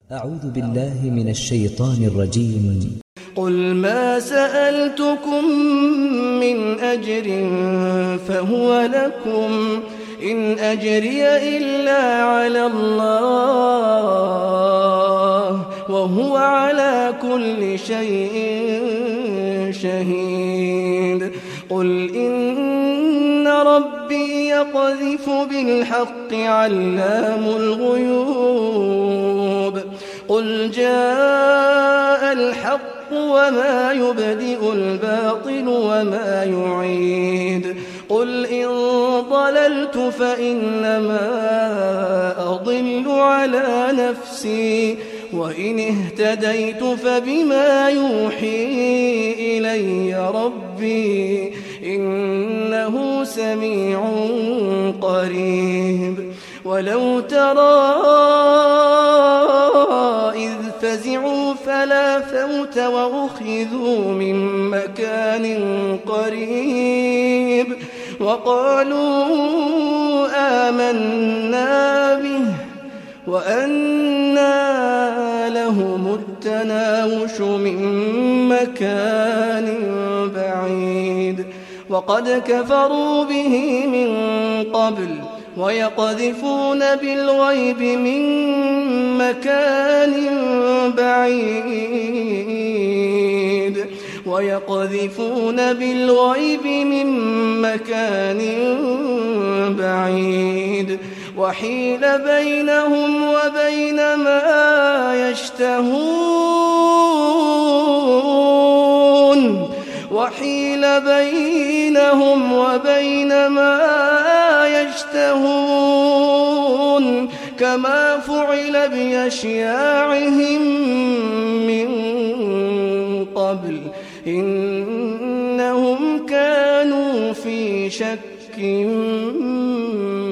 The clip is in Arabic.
أعوذ بالله من الشيطان الرجيم. قل ما سألتكم من أجر فهو لكم إن أجري إلا على الله وهو على كل شيء شهيد. قل إن ربي يقذف بالحق علام الغيوب. قل جاء الحق وما يبدئ الباطل وما يعيد. قل إن ضللت فإنما أضل على نفسي وإن اهتديت فبما يوحي إلي ربي إنه سميع قريب. ولو ترى إذ فزعوا فلا فوت وأخذوا من مكان قريب وقالوا آمنا به وأنى لهم التناوش من مكان بعيد. وقد كفروا به من قبل ويقذفون بالغيب من مكان بعيد ويقذفون بالغيب من مكان بعيد. وحيل بينهم وبين ما يشتهون وحيل بينهم وبين ما يشتهون كما فعل بأشياعهم من قبل إنهم كانوا في شك